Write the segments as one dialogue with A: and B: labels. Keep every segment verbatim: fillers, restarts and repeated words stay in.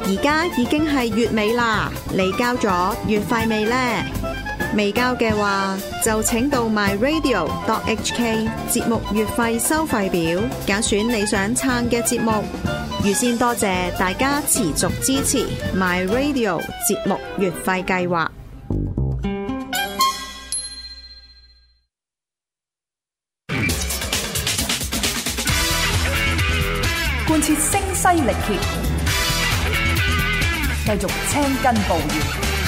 A: 而家已經係月尾啦，你交咗月費未呢？未交嘅話，就請到 my radio dot h k 節目月費收費表，揀選你想撐嘅節目。預先多謝大家持續支持 my radio 節目月費計劃。
B: 貫徹聲嘶力竭，繼續青筋暴現，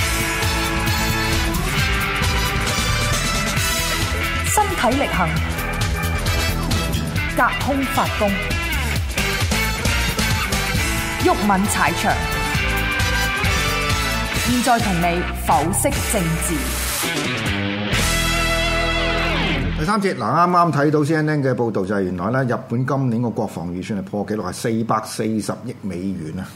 B: 身體力行，隔空發功，毓民踩場。現在同你剖析政治。
C: 第三節嗱，啱啱睇到 C N N 嘅報導就係原來咧，日本今年個國防預算係破紀錄，係四百四十億美元啊！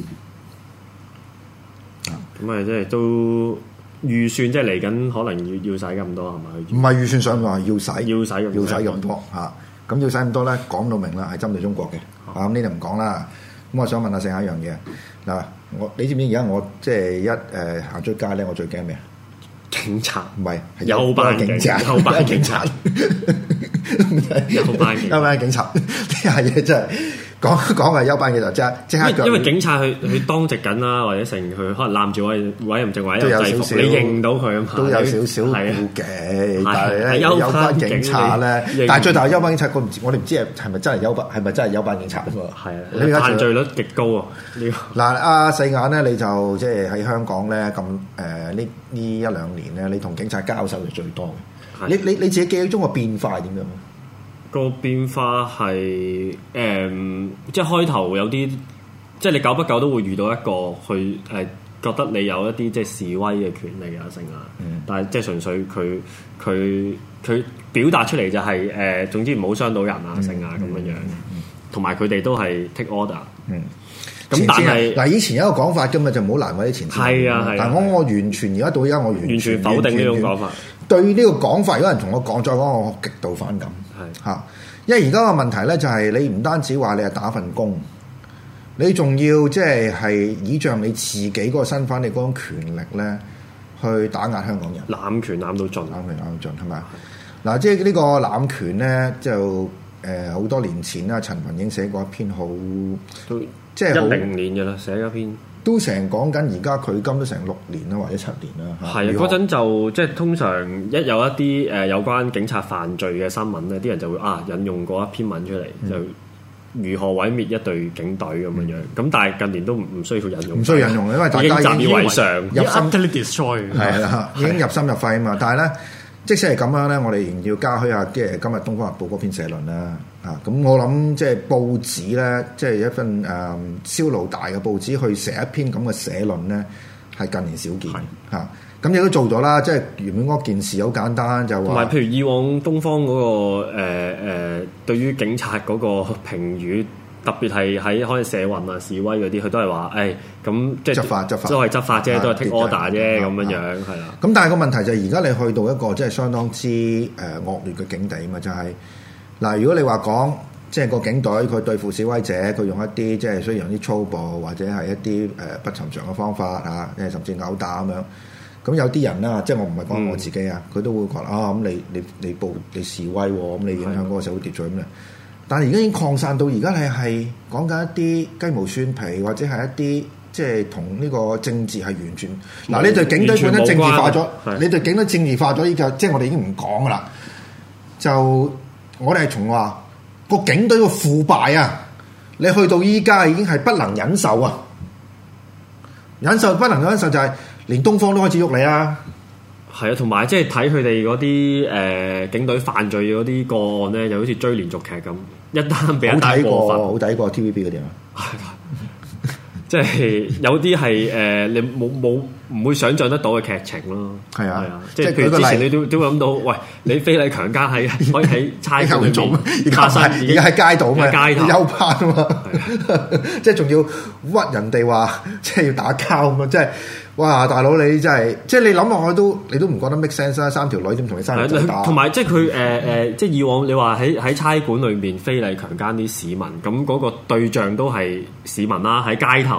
D: 咁啊，即係都預算，即係嚟緊可能要要使咁多係咪？
C: 唔係預算上話要使，
D: 要使
C: 要使咁多嚇。咁要使咁多咧，講到明啦，係針對中國嘅。啊，咁呢度唔講啦。咁我想問下剩下一樣嘢嗱，我你知唔知而家我即係一誒行出街咧，我最驚咩啊？
D: 警察
C: 唔係
D: 休班警察，休班警察，休班
C: 休班警察，呢下嘢真係講講係休班警察，即係即刻。
D: 因為警察佢佢當值緊啦，或者成佢可能攬住委委任證或者制服，你認到佢啊嘛，
C: 都有少少顧忌。但係咧休班警察咧，但係最大休班警察，我唔我哋唔知係係咪真係休班，係咪真係休班警察啊嘛？
D: 係啊，犯罪率極高啊！呢個
C: 嗱，阿四眼咧，你就即係喺香港咧咁誒呢呢一兩年咧，你同警察交手就最多嘅。你你你自己記憶中個變化係點樣？
D: 個變化係誒、嗯，即係開頭有啲，即係你久不久都會遇到一個去誒、呃，覺得你有一啲即係示威嘅權利啊，成啊、嗯，但係即係純粹佢佢佢表達出嚟就係、是、誒、呃，總之唔好傷到人啊，成啊咁樣樣，同埋佢哋都係 take order。嗯。咁但係
C: 嗱，以前有一個講法㗎嘛，就唔好難為啲前線。
D: 係啊係啊。
C: 但係我我完全而家到而家我完全，
D: 完全否定呢種講法。
C: 對呢個講法，有人同我講再講，我極度反感。係嚇，因為而家個問題咧就係你唔單止話你係打份工，你仲要即係係倚仗你自己嗰個身份，你嗰種權力咧去打壓香港人。
D: 攬權攬到盡，
C: 攬權攬到盡係咪？嗱，即係呢個攬權咧，就誒好多年前啦，陳雲英寫過一篇好
D: 都。
C: 即係
D: 一零年嘅啦，寫一篇
C: 都成講緊，而家距今都成六年啦，或者七年啦。
D: 係啊，嗰陣就即係通常一有一啲誒、呃、有關警察犯罪嘅新聞咧，啲人就會啊引用過一篇文出嚟，嗯、就如何毀滅一隊警隊咁樣樣。咁、嗯、但係近年都唔需要引用，唔
C: 需要引用，因為大家已經
D: 習以為常，
C: 入心
D: destroy
C: 係啦，已經入心入肺啊嘛。但係咧，即使係咁樣咧，我哋仍然要加許下即係今日《東方日報》嗰篇社論啦。啊，咁我諗即係報紙咧，即係一份誒銷路大嘅報紙去寫一篇咁嘅社論咧，係近年少見嚇。咁亦都做咗啦，即係原本嗰件事好簡單，就話
D: 同埋譬如以往東方嗰、那個誒誒、呃呃，對於警察嗰個評語，特別係喺可能社運啊示威嗰啲，佢都係話誒咁即係執法執法，都係執法啫，都係 take order 啫咁樣樣係啦。咁
C: 但係個問題就係而家你去到一個即係相當之誒惡劣嘅境地啊嘛，就係、是。嗱，如果你話講即係個警隊佢對付示威者，佢用一啲即係雖然有啲粗暴或者係一啲誒不尋常嘅方法嚇，誒甚至毆打咁樣。咁有啲人啦，即係我唔係講我自己啊，佢、嗯、都會講啊，咁你你你暴你示威喎，咁你影響嗰個社會秩序咁咧。但係而家已經擴散到而家係係講緊一啲雞毛蒜皮，或者係一啲即係同呢個政治係完全嗱，你對警隊本身政治化咗，你對警隊政治化咗，依個即係我哋已經唔講噶啦，就。我哋係從話個警隊個腐敗啊，你去到依家已經係不能忍受啊！忍受不能忍受就係連東方都開始喐你啊！
D: 係啊，同埋即係睇佢哋嗰啲誒警隊犯罪嗰啲個案咧，就好似追連續劇咁，一單比一單過分，
C: 好睇過 T V B 嗰啲啊！
D: 即係有啲係誒，你冇冇唔會想像得到嘅劇情咯。係啊，係啊，即係譬如之前你都都諗到，喂，你非禮強姦喺可以喺差館裏面，
C: 而家而家喺街度嘛，街頭休班啊嘛，即係仲要屈人哋話，即係要打交咁啊！即係哇，大佬你真係，即係你諗落去都你都唔覺得 make sense 啦！三條女點同你三條打？
D: 同埋即係佢誒誒，即係以往你話喺喺差館裏面非禮強姦啲市民，咁嗰個對象都係市民啦，喺街頭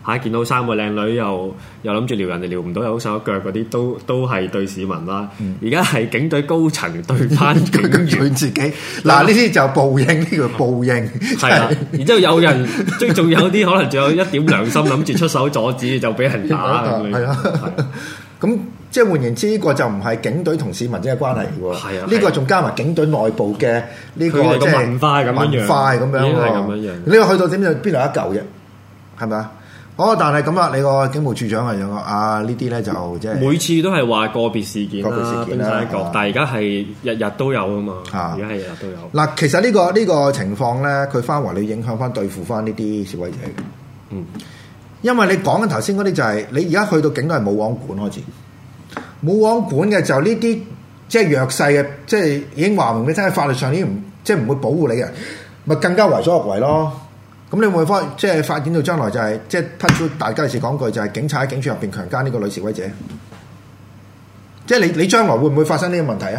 D: 嚇見到三個靚女又又諗住撩人哋撩唔到，又好手一腳嗰啲，都都係對市民啦。而家係警隊高層對翻警員
C: 自己，嗱呢啲就報應，呢個報應
D: 係啦。然之後有人即係仲有啲可能仲有一點良心，諗住出手阻止，就俾人打咁樣。
C: 係啊，咁即係換言之，呢個就唔係警隊同市民之間嘅關係喎。係啊，呢個仲加埋警隊內部嘅呢個即係
D: 文化咁樣，
C: 文化咁樣喎。
D: 咁樣樣，
C: 呢個去到點就邊度一嚿啫？係咪啊？哦，但係咁啦，你個警務處長係有個啊呢啲咧就即係
D: 每次都係話個別事件啦，
C: 個別事件啦，
D: 但係而家係日日都有啊嘛，而家係日日都有。
C: 嗱，其實呢個呢個情況咧，佢翻回你影響翻對付翻呢啲示威者。嗯，因為你講緊頭先嗰啲就係你而家去到警隊係冇網管開始，冇網管嘅就呢啲即係弱勢嘅，即係已經話明你真係法律上已經唔即係唔會保護你嘅，咪更加為所欲為咯。咁你會唔會發即係發展到將來就係、是、即係 touch 到大家時講句就係警察喺警署入邊強姦呢個女示威者，即係你你將來會唔會發生呢個問題啊？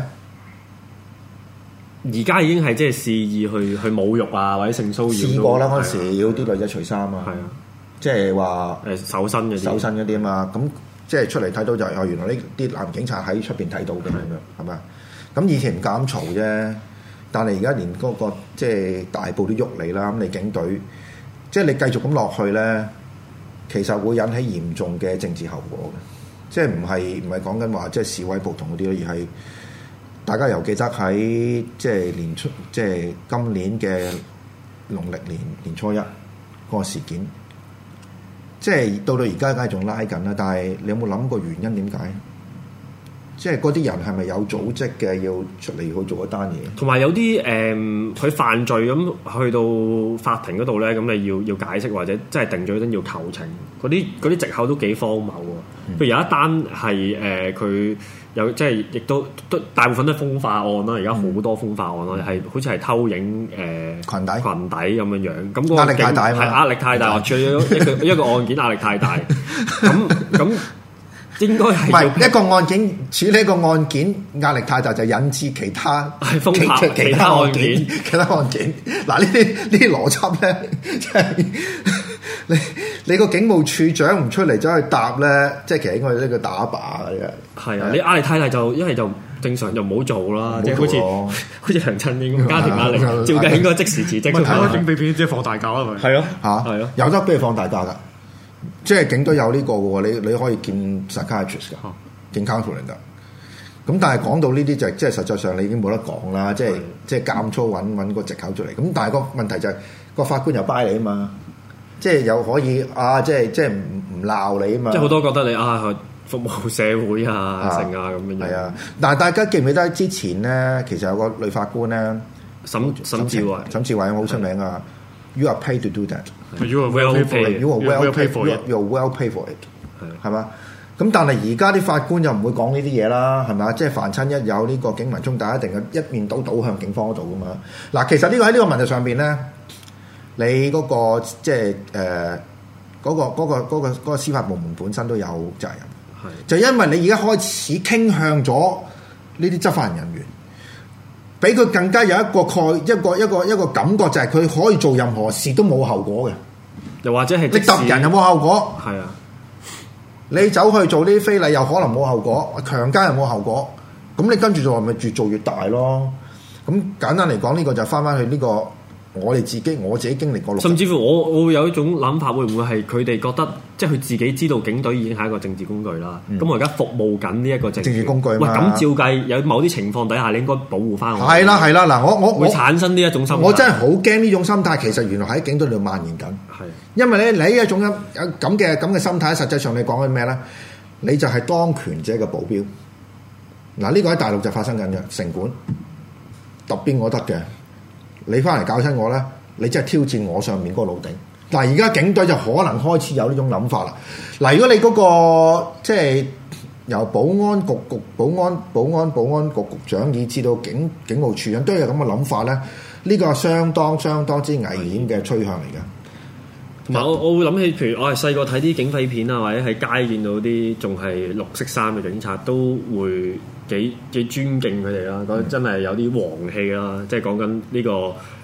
D: 而家已經係即係肆意去去侮辱啊或者性騷擾。
C: 試過啦，嗰陣時要啲女仔除衫啊，係啊，即係話
D: 誒搜身嘅
C: 搜身嗰啲啊嘛，咁即係出嚟睇到就係、是、哦原來呢啲男警察喺出邊睇到嘅咁樣係咪啊？咁以前唔敢嘈啫，但係而家連嗰、那個即係大埔都喐你啦，咁你警隊。即係你繼續咁落去咧，其實會引起嚴重嘅政治後果嘅。即係唔係唔係講緊話即係示威暴動嗰啲咯，而係大家又記得喺即係年初，即係今年嘅農曆年年初一嗰個事件。即係到到而家梗係仲拉緊啦，但係你有冇諗過原因點解？即係嗰啲人係咪有組織嘅要出嚟去做一單嘢？同
D: 埋有啲誒，佢、嗯、犯罪咁去到法庭嗰度咧，咁你要要解釋或者即係定罪嗰陣要求情，嗰啲嗰啲藉口都幾荒謬喎。譬如有一單係誒，佢、呃、有即係亦都都大部分都係風化案啦，而家好多風化案啦，係、嗯、好似係偷影誒、呃、裙底裙底咁樣樣。咁、嗰個
C: 壓力太大嘛，
D: 係壓力太大，或者一個一個案件壓力太大。咁咁。應該係唔
C: 係一個案件處理一個案件壓力太大，就引致其他
D: 係風化其他案件，
C: 其他案件嗱呢啲呢啲邏輯咧，即係你你個警務處長唔出嚟走去答咧，即係其實應該呢個打靶嘅。
D: 係啊，你壓力太大就一係就正常就唔好做啦，即係好似好似梁振英咁家庭壓力，照計應該即時辭職。
E: 睇開警匪片即係放大假啦，咪
D: 係咯
C: 嚇，係咯，有得俾你放大假㗎。即係警都有呢個嘅喎，你你可以見 psychiatrist 㗎，見 counselling 㗎。咁但係講到呢啲就即係實際上你已經冇得講啦，即係即係監粗揾揾個藉口出嚟。咁但係個問題就係個法官又 buy 你啊嘛，即係又可以啊，即係即係唔唔鬧你啊嘛。
D: 即係好多覺得你啊服務社會啊成啊咁樣。係啊，
C: 但係大家記唔記得之前咧，其實有個女法官咧，
D: 沈沈志偉，
C: 沈志偉好出名啊。You are paid to do that.
E: You are well paid.
C: You are well paid for it. You are well paid for it. 係嘛？咁但係而家啲法官就唔會講呢啲嘢啦，係咪？即係凡親一有呢個警民衝突，一定係一面倒倒向警方嗰度噶嘛。嗱，其實呢個喺呢個問題上邊咧，你嗰個即係誒嗰個嗰個嗰個嗰個司法部門本身都有責任。係就因為你而家開始傾向咗呢啲執法人員。俾佢更加有一個概一個一個一個感覺，就係佢可以做任何事都冇後果嘅。
D: 又或者係
C: 你揼人有冇後果？
D: 係啊，
C: 你走去做呢啲非禮又可能冇後果，強姦又冇後果。咁你跟住做咪越做越大咯？咁簡單嚟講，呢、這個就翻翻去呢、這個我哋自己我自己經歷過。
D: 甚至乎我我會有一種諗法，會唔會係佢哋覺得即係佢自己知道警隊已經係一個政治工具啦？咁、嗯、我而家服務緊呢一個政治工具。喂，咁照計有某啲情況底下，你應該保護翻我。係啦係啦，嗱我我會產生呢一種心態。
C: 我真係好驚呢種心態，其實原來喺警隊度蔓延緊。係，因為咧你呢一種咁咁嘅咁嘅心態，實際上你講緊咩咧？你就係當權者嘅保鏢。嗱呢個喺大陸就發生緊嘅，城管揼邊我得嘅。你翻嚟搞親我咧，你真係挑戰我上面嗰個老頂。嗱，而家警隊就可能開始有呢種諗法啦。嗱，如果你嗰、那個即係由保安局局、保安、保安、保安局局長，以至到警警務處長都有咁嘅諗法咧，呢、這個係相當相當之危險嘅趨向嚟嘅。
D: 同埋我我會諗起，譬如我係細個睇啲警匪片啊，或者喺街見到啲仲係綠色衫嘅警察，都會幾幾尊敬佢哋啦。覺得真係有啲皇氣啦，即係講緊呢個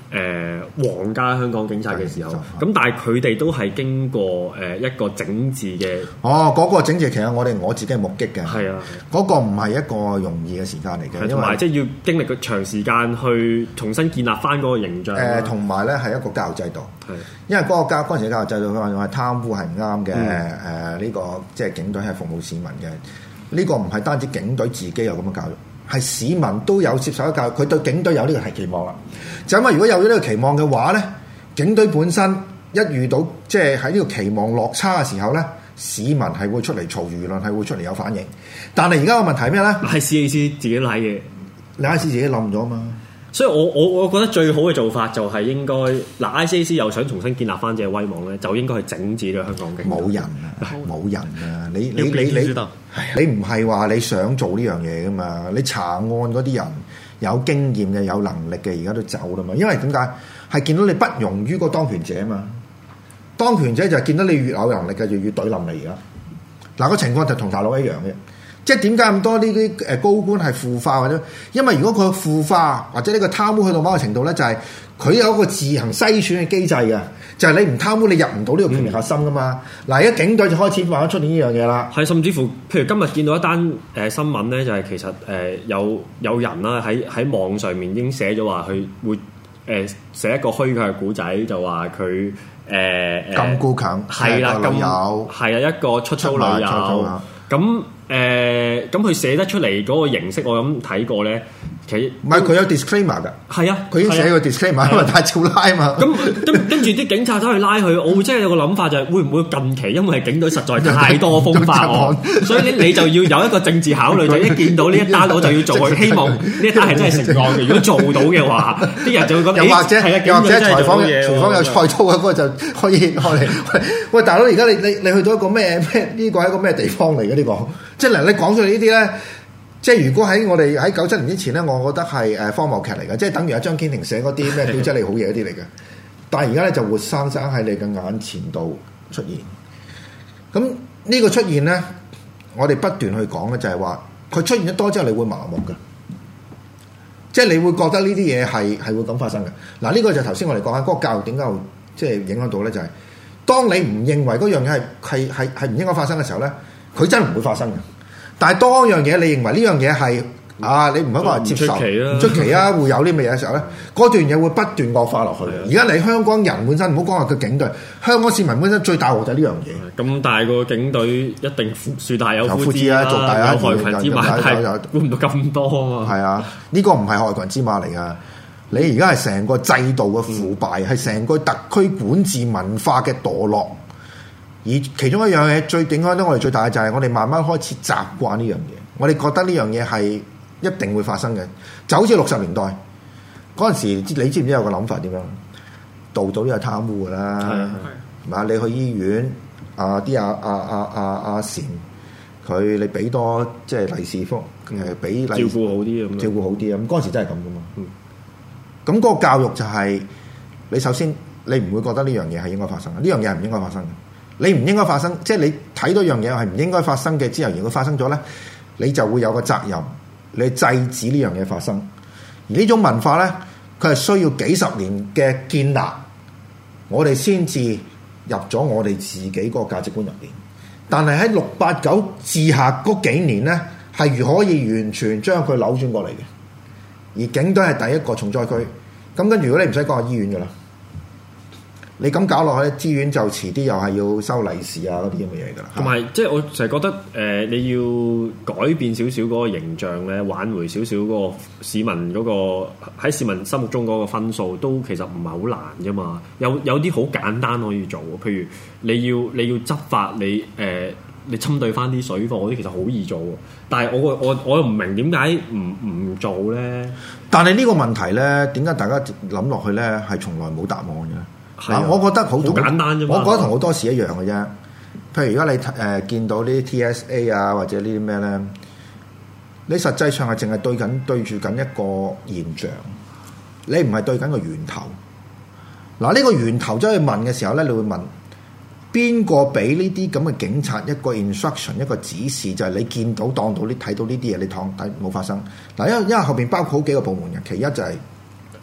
D: 誒皇家香港警察嘅時候，咁但係佢哋都係經過誒一個整治嘅。
C: 哦，嗰、那個整治其實我哋我自己係目擊嘅。係
D: 啊，
C: 嗰個唔係一個容易嘅時間嚟嘅，
D: 同埋即係要經歷個長時間去重新建立翻嗰個形象。
C: 誒，同埋咧係一個教育制度。係，因為嗰個教嗰陣時嘅教育制度，佢話用係貪污係唔啱嘅。誒、嗯，呢、這個即係警隊係服務市民嘅。呢、這個唔係單止警隊自己有咁嘅教育。係市民都有接受咗教育，佢對警隊有呢個係期望啦。就因為如果有咗呢個期望嘅話咧，警隊本身一遇到即係喺呢個期望落差嘅時候咧，市民係會出嚟嘈，輿論係會出嚟有反應。但係而家個問題係咩咧？係
D: C A C 自己賴嘢，
C: 你 I C 自己冧咗嘛？
D: 所以我我我覺得最好嘅做法就係應該嗱 I C A C 又想重新建立翻隻威望咧，就應該係整治咗香港警隊。
C: 冇人啊，冇人啊！你你你你你唔係話你想做呢樣嘢噶嘛？你查案嗰啲人有經驗嘅、有能力嘅，而家都走啦嘛。因為點解？係見到你不容於個當權者嘛。當權者就係見到你越有能力嘅，就越懟冧你而家。嗱、個情況就同大陸一樣嘅。即係點解咁多呢啲誒高官係腐化或者？因為如果佢腐化或者呢個貪污去到某個程度咧，就係、是、佢有一個自行篩選嘅機制嘅，就係、是、你唔貪污你入唔到呢個權力核心噶嘛。嗱、嗯，而家警隊就開始慢慢出現呢樣嘢啦。
D: 係，甚至乎譬如今日見到一單誒、呃、新聞咧，就係、是、其實誒、呃、有有人啦喺喺網上面已經寫咗話佢會誒寫一個虛構嘅故仔，就話佢誒
C: 金箍強
D: 係啦，咁係啊一個出租女友咁。誒咁佢寫得出嚟嗰個形式，我咁睇過咧，其實
C: 唔係佢有 disclaimer 㗎，
D: 係啊，
C: 佢已經寫個 disclaimer，因為太照拉嘛。
D: 咁跟跟住啲警察走去拉佢，我會真係有個諗法就係、是、會唔會近期因為警隊實在太多風化案，所以你你就要有一個政治考慮，就一見到呢一單我就要做佢，希望呢一單係真係成案嘅。如果做到嘅話，啲人就會覺得，又或者係啊，又或者
C: 廚房廚房有菜刀嘅嗰個就可以開嚟。喂，大佬，而家你你你去到一個咩咩？呢個係一個咩地方嚟嘅呢個？即係嗱，你講出嚟呢啲咧，即係如果喺我哋喺九七年之前咧，我覺得係誒荒謬劇嚟嘅，即係等於阿張堅庭寫嗰啲咩表姐你好嘢嗰啲嚟嘅。但係而家咧就活生生喺你嘅眼前度出現。咁呢個出現咧，我哋不斷去講嘅就係話，佢出現得多之後，你會麻木嘅，即係你會覺得呢啲嘢係係會咁發生嘅。嗱，呢個就頭先我哋講緊嗰個教育點解會即係影響到咧，就係、是、當你唔認為嗰樣嘢係係係係唔應該發生嘅時候咧。佢真係唔會發生嘅，但係當樣嘢你認為呢樣嘢係啊，你唔係話接受，唔出奇啊，會有啲咩嘢嘅時候咧，嗰段嘢會不斷惡化落去。而家你香港人本身唔好講話個警隊，香港市民本身最大鑊就係呢樣嘢。咁大個警隊一定樹大有枯枝啦，做大有害群之馬，係估唔到咁多啊嘛。係啊，呢個唔係害群之馬嚟噶，你而家係成個制度嘅腐敗，係成、嗯、個特區管治文化嘅墮落。而其中一樣嘢最影響到我哋最大嘅就係我哋慢慢開始習慣呢樣嘢，我哋覺得呢樣嘢係一定會發生嘅，就好似六十年代嗰陣時，你知唔知有個諗法點樣？度度都有貪污㗎啦，係嘛？你去醫院啊，啲阿阿阿阿阿禪佢你俾多即係利是福誒，俾照顧好啲咁，照顧好啲啊！咁嗰陣時真係咁㗎嘛。咁、嗯、嗰個教育就係、是、你首先你唔會覺得呢樣嘢係應該發生嘅，呢樣嘢係唔應該發生嘅。你唔應該發生，即係你睇到樣嘢係唔應該發生嘅之後，如果發生咗咧，你就會有個責任，你制止呢樣嘢發生。而呢種文化咧，佢係需要幾十年嘅建立，我哋先至入咗我哋自己個價值觀入邊。但係喺六八九之下嗰幾年咧，係可以完全將佢扭轉過嚟嘅。而警隊係第一個重災區，咁跟住如果你唔使講下醫院㗎啦。你咁搞落去，資源就遲啲又係要收利是啊嗰啲咁嘅嘢㗎啦。同埋即係我成日覺得誒、呃，你要改變少少嗰個形象咧，挽回少少嗰個市民嗰、嗰個喺市民心目中嗰個分數，都其實唔係好難啫嘛。有有啲好簡單可以做，譬如你要你要執法，你誒、呃、你針對翻啲水貨嗰啲，其實好易做。但係我我我又唔明點解唔唔做咧？但係呢個問題咧，點解大家諗落去咧係從來冇答案嘅？嗱、啊，我覺得好簡單啫嘛。我覺得同好多時一樣嘅啫。譬如如果你誒、呃、見到呢啲 T S A 啊，或者呢啲咩咧，你實際上係淨係對緊對住緊一個現象，你唔係對緊個源頭。嗱、啊，呢、呢個源頭走去問嘅時候咧，你會問邊個俾呢啲咁嘅警察一個 instruction 一個指示，就係、是、你見到當到你睇到呢啲嘢，你當睇冇發生。嗱，因為因為後邊包括好幾個部門嘅，其一就係、是。誒、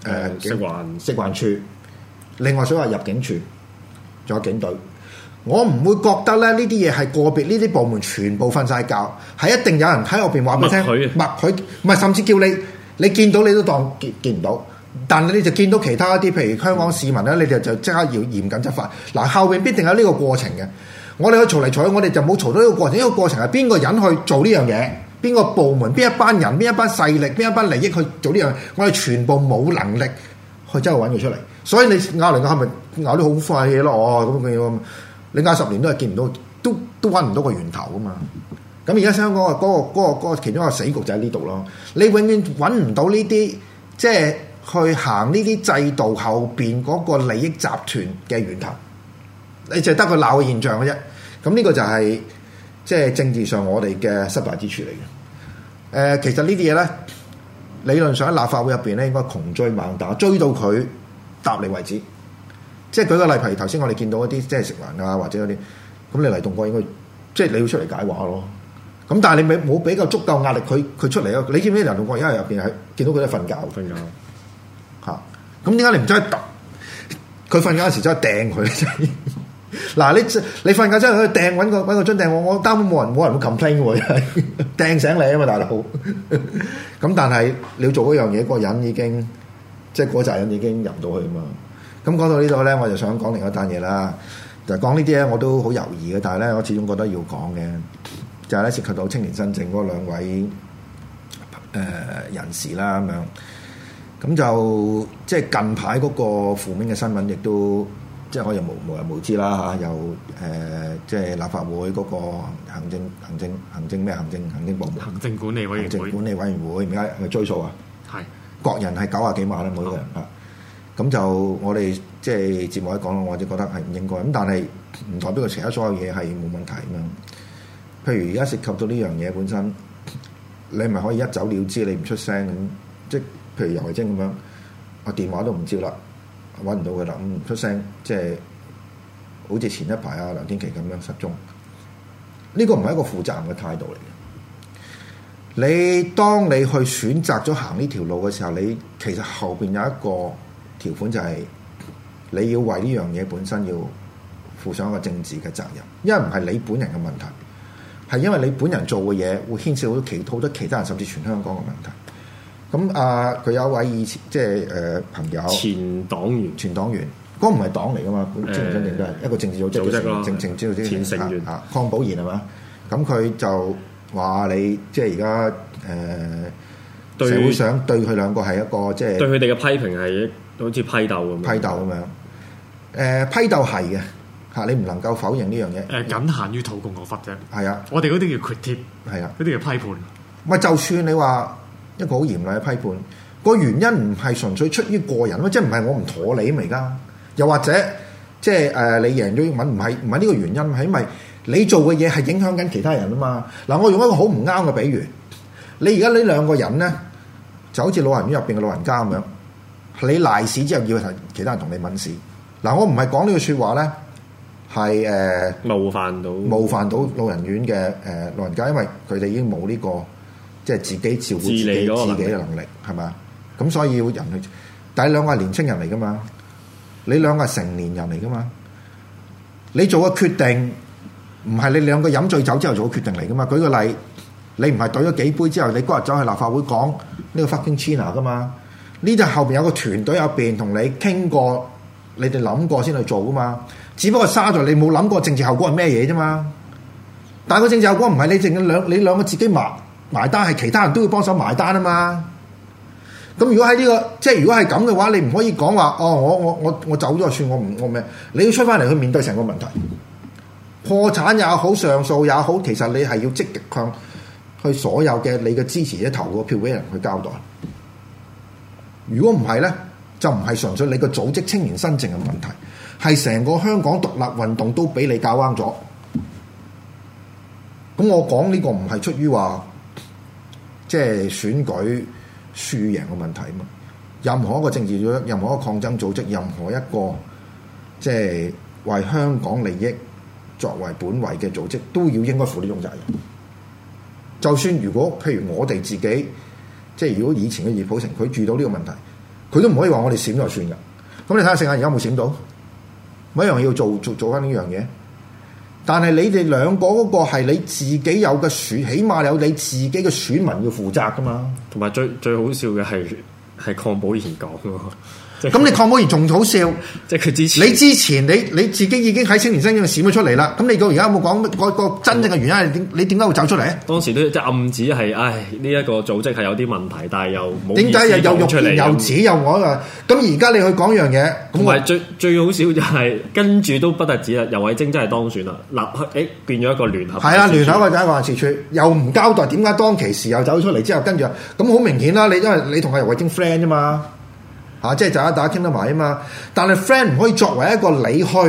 C: 誒
D: 食環
C: 食環處，另外所謂入境處，仲有警隊。我唔會覺得咧呢啲嘢係個別呢啲部門全部瞓晒覺，係一定有人喺後邊話俾你聽，
D: 默許
C: 默許，唔係甚至叫你你見到你都當見見唔到，但係你就見到其他一啲譬如香港市民咧，你哋就即刻要嚴謹執法。嗱，後邊必定有呢個過程嘅。我哋去嘈嚟嘈去，我哋就冇嘈到呢個過程。呢個過程係邊個人去做呢樣嘢？邊個部門？邊一班人？邊一班勢力？邊一班利益去做呢樣嘢？我哋全部冇能力去真係揾佢出嚟。所以你拗嚟拗去咪拗啲好快嘢咯？哦，咁佢你拗十年都係見唔到，都都揾唔到個源頭噶嘛。咁而家香港嗰、嗰個嗰、嗰個嗰個、其中一個死局就喺呢度咯。你永遠揾唔到呢啲即係去行呢啲制度後邊嗰個利益集團嘅源頭。你就係得個鬧嘅現象嘅啫，咁呢個就係即係政治上我哋嘅失敗之處嚟嘅。誒、呃，其實呢啲嘢咧，理論上喺立法會入邊咧，應該窮追猛打，追到佢答你為止。即係舉個例，譬如頭先我哋見到一啲即係食環啊，或者嗰啲，咁你黎棟國應該即係你要出嚟解話咯。咁但係你冇比較足夠壓力，佢佢出嚟啊！你知唔知黎棟國而家入邊係見到佢喺瞓覺？瞓覺嚇，咁點解你唔真係揼佢瞓覺嗰時真係掟佢？嗱，你你瞓覺真係去掟揾個揾個樽掟我，我擔保冇人冇人會 complain 喎，掟醒你啊嘛，大佬。咁但係你要做嗰樣嘢，嗰個人已經即係嗰扎人已經入到去啊嘛。咁講到呢度咧，我就想講另一單嘢啦。就講呢啲咧，我都好猶豫嘅，但係咧，我始終覺得要講嘅就係咧涉及到青年新政嗰兩位誒、呃、人士啦咁樣。咁就即係近排嗰個負面嘅新聞，亦都。即係我又無無人無知啦嚇，又誒、呃、即係立法會嗰個行政行政行政咩行政行政部門
E: 行政管理委員會，
C: 行政管理委員會而家係咪追數啊？係是各人係九啊幾萬啦，每個人嚇。咁、嗯、就我哋即係節目一講咯，我就覺得係唔應該。咁但係唔代表佢其他所有嘢係冇問題咁樣。譬如而家涉及到呢樣嘢本身，你咪可以一走了之，你唔出聲咁。即係譬如游蕙禎咁樣，我電話都唔接啦。揾唔到佢啦，咁唔出聲，即係好似前一排啊梁天琦咁樣失蹤。呢個唔係一個負責任嘅態度嚟嘅。你當你去選擇咗行呢條路嘅時候，你其實後邊有一個條款就係你要為呢樣嘢本身要負上一個政治嘅責任，因為唔係你本人嘅問題，係因為你本人做嘅嘢會牽涉到其好多其他人，甚至全香港嘅問題。咁啊，佢有一位以前即係誒、呃、朋友，前黨員，前黨員，嗰個唔係黨嚟噶嘛，青年新政都係一個政治組織，組織咯，政政知道啲前成員啊，鄺寶賢係嘛？咁佢就話你即係而家誒社會上對佢兩個係一個即係
D: 對佢哋嘅批評係好似批鬥咁，
C: 批鬥咁樣。誒、呃、批鬥係嘅嚇，你唔能夠否認呢樣嘢。
E: 誒僅限於討共我法啫。係啊，我哋嗰啲叫 critique，係啊，嗰啲叫批判。咪
C: 就算你話。一個好嚴厲嘅批判，個原因唔係純粹出於個人咯，即係唔係我唔妥你而家，又或者即係誒、呃、你贏咗英文，唔係唔係呢個原因，係因為你做嘅嘢係影響緊其他人啊嘛。嗱，我用一個好唔啱嘅比喻，你而家呢兩個人咧，就好似老人院入邊嘅老人家咁樣，你賴屎之後要其他人同你問屎。嗱，我唔係講呢個説話咧，係誒、呃、
D: 冒犯到
C: 冒犯到老人院嘅誒、呃、老人家，因為佢哋已經冇呢、這個。即係自己照顧自己自己嘅能力係嘛？咁所以要人去，但係兩個係年青人嚟噶嘛？你兩個係成年人嚟噶嘛？你做個決定唔係你兩個飲醉酒之後做個決定嚟噶嘛？舉個例，你唔係懟咗幾杯之後，你嗰日走去立法會講呢個 fucking China 噶嘛？呢就後邊有個團隊入邊同你傾過，你哋諗過先去做噶嘛？只不過沙在你冇諗過政治後果係咩嘢啫嘛？但係個政治後果唔係你淨係兩你兩個自己埋。埋單係其他人都要幫手埋單啊嘛，咁如果喺呢、這個即係如果係咁嘅話，你唔可以講話哦，我我我我走咗就算，我唔我咩？你要出翻嚟去面對成個問題，破產也好，上訴也好，其實你係要積極向去所有嘅你嘅支持者投個票俾人去交代。如果唔係咧，就唔係純粹你個組織青年新政嘅問題，係成個香港獨立運動都俾你搞彎咗。咁我講呢個唔係出於話。即係選舉輸贏嘅問題嘛，任何一個政治組織，任何一個抗爭組織，任何一個即係為香港利益作為本位嘅組織，都要應該負呢種責任。就算如果譬如我哋自己，即係如果以前嘅葉普成佢遇到呢個問題， 佢都唔可以話我哋閃就算㗎。咁你睇下聖亞而家有冇閃到？咪一樣要做做做翻呢樣嘢。但係你哋兩個嗰個係你自己有嘅選，起碼有你自己嘅選民要負責噶嘛。同
D: 埋最最好笑嘅係係鄺寶賢講喎。
C: 咁你鄺寶賢仲好笑，
D: 即係佢之前，
C: 你之前你你自己已經喺青年新政閃咗出嚟啦。咁你到而家有冇講嗰個真正嘅原因係點？你點解會走出嚟咧？
D: 當時都即係暗指係，唉呢一個組織係有啲問題，但係又冇
C: 點解又又欲言又止又我啊？咁而家你去講樣嘢，
D: 同埋最最好笑就係跟住都不特止啦，游蕙禎真係當選啦，嗱誒變咗一個聯合
C: 係啊聯合嘅第一個辦事處又唔交代點解當其時又走出嚟之後跟住咁好明顯啦，你因為你同阿游蕙禎 friend 啫嘛。啊，即係大家大家傾得埋啊嘛，但係 friend 唔可以作為一個理去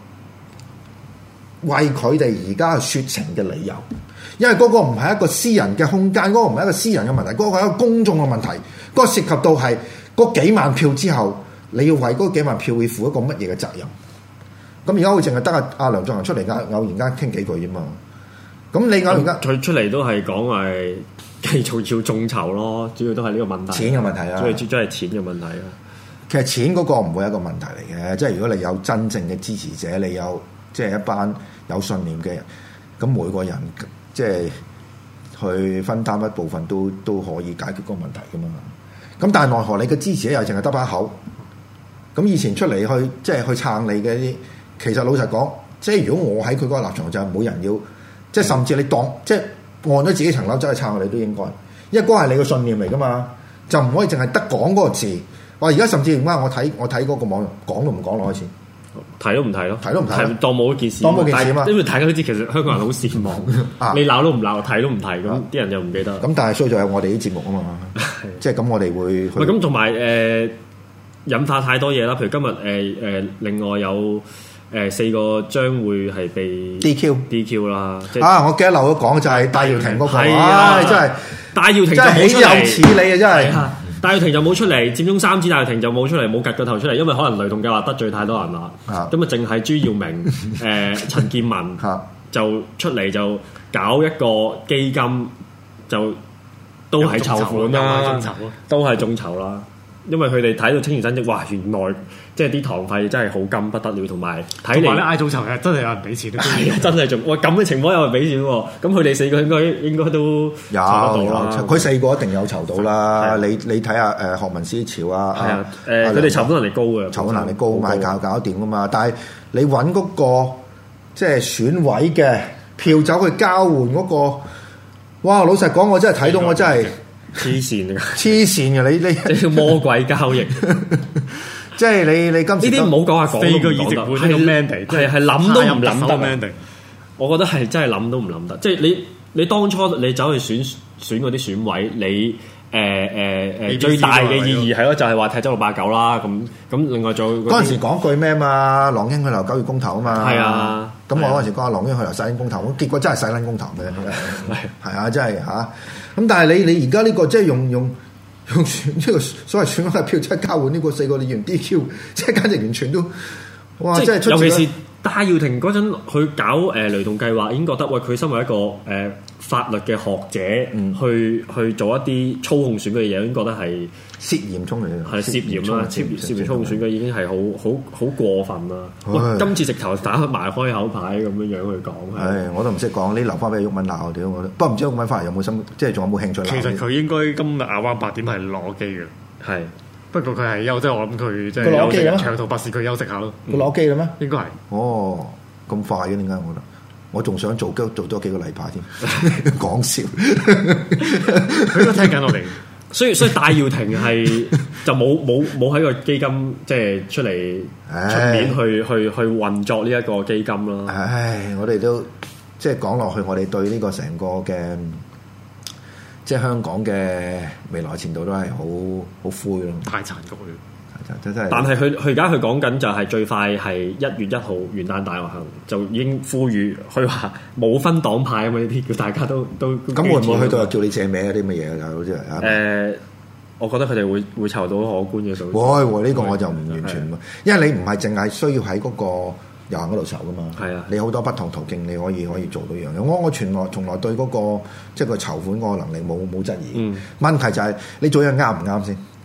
C: 為佢哋而家説情嘅理由，因為嗰個唔係一個私人嘅空間，嗰、嗰個唔係一個私人嘅問題，嗰、嗰個係一個公眾嘅問題，嗰、嗰個涉及到係嗰幾萬票之後，你要為嗰幾萬票會負一個乜嘢嘅責任？咁而家會淨係得阿阿梁頌恆出嚟偶偶然間傾幾句啫嘛，咁你偶然間
D: 佢出嚟都係講係繼續要眾籌咯，主要都係呢個問題，
C: 錢嘅問題啊，
D: 主要主要係錢嘅問題啊。
C: 其實錢嗰個唔會係一個問題嚟嘅，即係如果你有真正嘅支持者，你有即係一班有信念嘅人，咁每個人即係去分擔一部分都都可以解決嗰個問題噶嘛。咁但係奈何你嘅支持者又淨係得把口，咁以前出嚟去即係去撐你嘅啲，其實老實講，即係如果我喺佢嗰個立場就係冇人要，即係甚至你當即係按咗自己層樓走去撐我哋都應該，因為嗰係你嘅信念嚟噶嘛，就唔可以淨係得講嗰個字。我而家甚至唔啱，我睇我睇嗰個網講都唔講落開始，
D: 睇都唔睇咯，
C: 睇都唔睇，
D: 當冇件事，
C: 當冇件事嘛。
D: 因為大家都知其實香港人好善忘，啊、你鬧都唔鬧，睇都唔睇，咁啲、啊、人就唔記得。
C: 咁但係衰在有我哋啲節目啊嘛，即係咁我哋會。
D: 喂，咁同埋誒引發太多嘢啦，譬如今日誒誒另外有誒、呃、四個將會係被
C: D Q
D: D Q 啦。
C: 啊，我記得漏咗講就係戴耀廷嗰、那個，
D: 係
C: 啊，真係
D: 戴耀廷
C: 真係豈有此理啊！真係。
D: 戴耀廷就冇出嚟，佔中三子戴耀廷就冇出嚟，冇趌個頭出嚟，因為可能雷動計劃得罪太多人啦。咁啊，淨係朱耀明、誒、呃、陳健民就出嚟就搞一個基金，就都係籌款啦，都係眾籌啦。因為佢哋睇到青年新政，哇！原來即係啲堂費真係好金不得了，同埋睇嚟
E: 嗌眾籌嘅真係有人俾錢，
D: 係啊，真係仲哇咁嘅情況有人俾錢喎。咁佢哋四個應該應該都
C: 有有，佢四個一定有籌到啦。你你睇下誒學民思潮啊，
D: 係啊，誒佢哋籌款能力高嘅，
C: 籌款能力高嘛，係搞搞掂噶嘛。但係你揾嗰個即係選委嘅票走去交換嗰個，哇！老實講，我真係睇到我真係。
D: 黐線嘅，
C: 黐線嘅，你你
D: 即係魔鬼交易，
C: 即係你你今次
D: 呢啲唔好講下講
E: 四個議席會呢個 mandate，
D: 係係諗都唔諗得
E: mandate。
D: 我覺得係真係諗都唔諗得，即係你你當初你走去選選嗰啲選委，你誒誒誒最大嘅意義係咯，就係話踢走六八九啦。咁咁另外仲
C: 嗰陣時講句咩嘛？狼英去留九月公投啊嘛。
D: 係啊。
C: 咁我嗰陣時講下狼英去留洗撚公投，結果真係洗撚公投嘅。係係啊，真係嚇。咁但係你你而家呢個即係用用用呢個所謂選委嘅票，即係交換呢個四個議員 D Q，即係簡直完全都哇！即係
D: 尤其是戴耀廷嗰陣，佢搞誒、呃、雷動計劃，已經覺得喂佢身為一個誒、呃、法律嘅學者，嗯、去去做一啲操控選舉嘅嘢，已經覺得係
C: 涉嫌衝嚟嘅，
D: 係涉嫌啦，涉涉嫌操控選舉已經係好好好過分啦。喂，今次直頭打埋開口牌咁樣樣去講，
C: 係我都唔識講，你留翻俾毓民鬧屌我都，不過唔知毓民翻嚟有冇心，即係仲有冇興趣鬧？
E: 其實佢應該今日亞灣八點係攞機嘅，
D: 係。
E: 不過佢係休，即係我諗佢即係休息長途跋涉，佢休息下咯。
C: 佢攞機啦咩？
E: 應該係。
C: 哦，咁快嘅點解？我覺得我仲想做做多幾個禮拜添，講笑。
E: 佢都聽緊我哋，
D: 所以所以戴耀廷係就冇冇冇喺個基金即係出嚟出面去去去運作呢一個基金咯。
C: 唉，我哋都即係講落去，我哋對呢個成個嘅。即係香港嘅未來前途都係好好灰咯，
E: 太殘酷啦！
C: 真真係。
D: 但係佢佢而家佢講緊就係最快係一月一號元旦大遊行，就已經呼籲佢話冇分黨派啊嘛，呢啲叫大家都都。咁
C: 會唔會去到叫你借名嗰啲乜嘢啊？好似係
D: 誒，我覺得佢哋會會籌到可觀嘅數字。
C: 會會呢個我就唔完全，因為你唔係淨係需要喺嗰個遊行嗰度籌噶嘛，係啊，你好多不同途徑你可以可以做到樣嘢。我我從來從來對嗰個即係個籌款嗰個能力冇冇質疑。嗯，問題就係你做嘢啱唔啱先？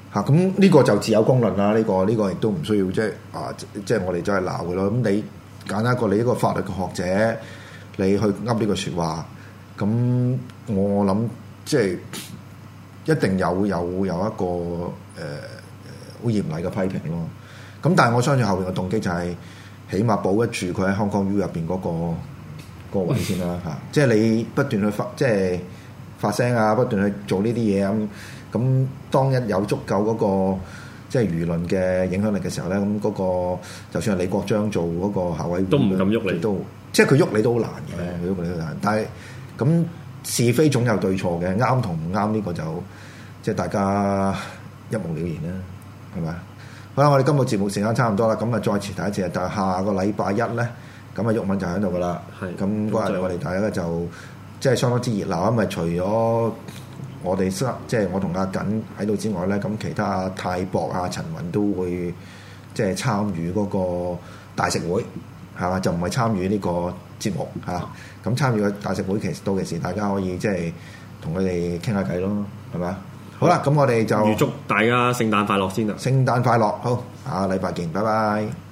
C: 嚇，咁呢個就自有公論啦。呢、呢個呢、呢個亦都唔需要即係啊，即係我哋再係鬧佢咯。咁你簡單過你一個法律嘅學者，你去噏呢個説話，咁我諗即係一定有有有一個誒好嚴厲嘅批評咯。咁但係我相信後邊嘅動機就係起碼保得住佢喺香港 U 入邊嗰個嗰個位先啦嚇。即係你不斷去發即係發聲啊，不斷去做呢啲嘢咁。咁當一有足夠嗰、那個即係輿論嘅影響力嘅時候咧，咁嗰、那個就算係李國章做嗰個校委會
D: 都唔敢喐你，
C: 都即係佢喐你都好難嘅，佢喐你都難。但係咁是非總有對錯嘅，啱同唔啱呢個就即係大家一目了然啦，係咪？好啦，我哋今個節目時間差唔多啦，咁啊再次提一次，但係下個禮拜一咧，咁啊毓民就喺度噶啦，咁嗰日我哋大家就即係相當之熱鬧，因為除咗我哋即係我同阿瑾喺度之外咧，咁其他泰博啊、陳雲都會即係參與嗰個大食會，係嘛？就唔係參與呢個節目嚇。咁、啊、參與個大食會，其實到期時大家可以即係同佢哋傾下偈咯，係嘛？好啦，咁我哋就
D: 預祝大家聖誕快樂先啦！
C: 聖誕快樂，好，下個禮拜見，拜拜。